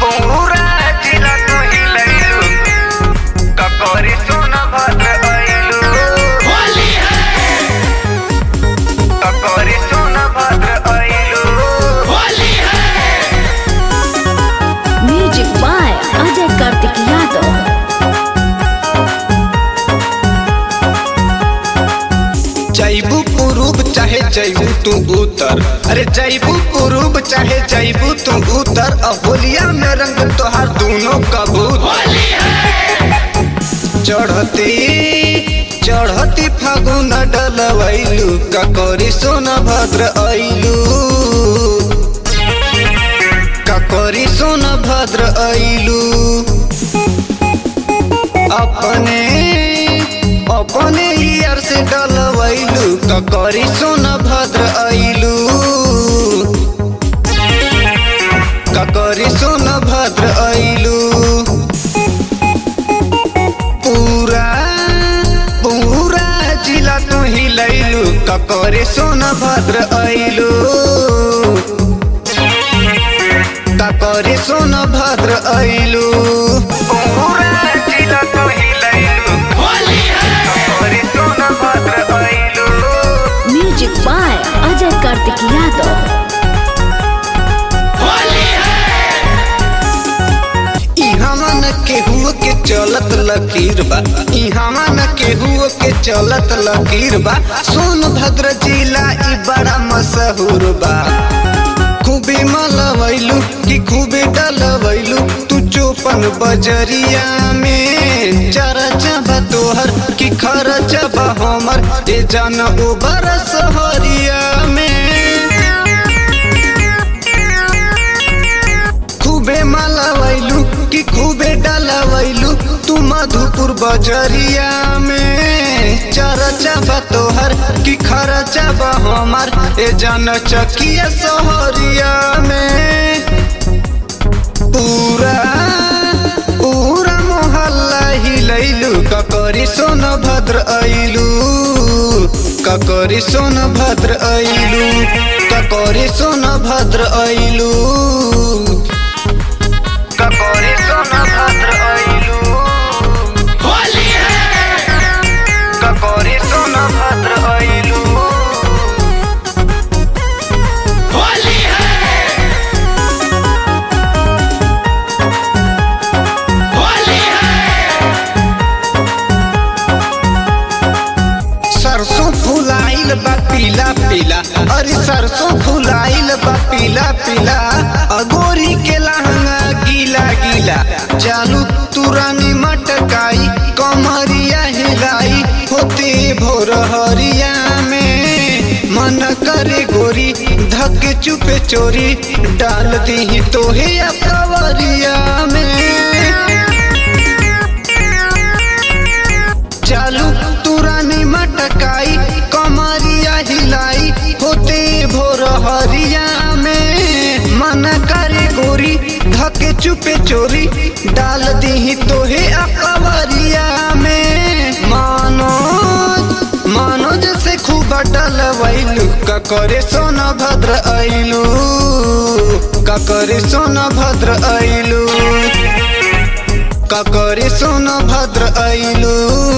पूरा जिला तो हिलैलू ककोरी सोनभद्र अइलू होली है ककोरी सोनभद्र अइलू होली है। Music by Ajay Kartik Yadav. जैबू पूर्व चाहे जैबू तू उत्तर, अरे जैबू पूर्व चाहे जैबू तू उत्तर, होलिया में रंग तोहार दोनों कबूतर। चढ़ती फागुन डलवैलू ककोरी सोनभद्र अइलू ककोरी सोनभद्र अइलू। अपने यार से डलवैलू ककोरी सोनभद्र अइलू ककोरी सोनभद्र अइलू। पूरा जिला तो हिलैलू ककोरी सोनभद्र अइलू ककोरी सोनभद्र अइलू। पूरा जिला तो हिलैलू ककोरी सोनभद्र अइलू। Music by Ajay Kartik Yadav. केहू के चलत लकीर बा इहां न केहू के चलत लकीर बा। सोनभद्र जिला ई बड़ा मशहूर बा। खूबे मलवैलू कि खूबे डलवैलू तू चौपन बजरिया में। चरचा बा तोहर कि खरचा बा हमर ए जन उबर सहरिया में। खूबे मलवैलू कि खूबे डलवैलू तू मधुपुर बजरिया में। चरचा बा तोहर कि खरचा बा हमार ए जन चकिया सहरिया में। पूरा मोहल्ला हिलैलू ककोरी सोनभद्र अइलू ककोरी सोनभद्र अइलू ककोरी सोनभद्र अइलू ककोरी सोनभद्र अइलू होली है ककोरी सोनभद्र अइलू होली है होली है। सरसों फुलाइल बा पीला पीला, अरे सरसों फुलाइल बा पीला पीला। अगोरी के लहंगा गीला गीला चालू तुरानी मटकाई कमरिया हिलाई होते भोर हरिया में। मन करे गोरी धक चुपे चोरी डाल दी तोहे कवरिया में। चालू तुरानी मटकाई कमरिया हिलाई होते भोर हरिया में। मन करे गोरी धके चुपे चोरी डाल दी तोहे अकवरिया में। मनोज से खूब डलवैलू ककोरी सोनभद्र अइलू ककोरी सोनभद्र अइलू ककोरी सोनभद्र अइलू।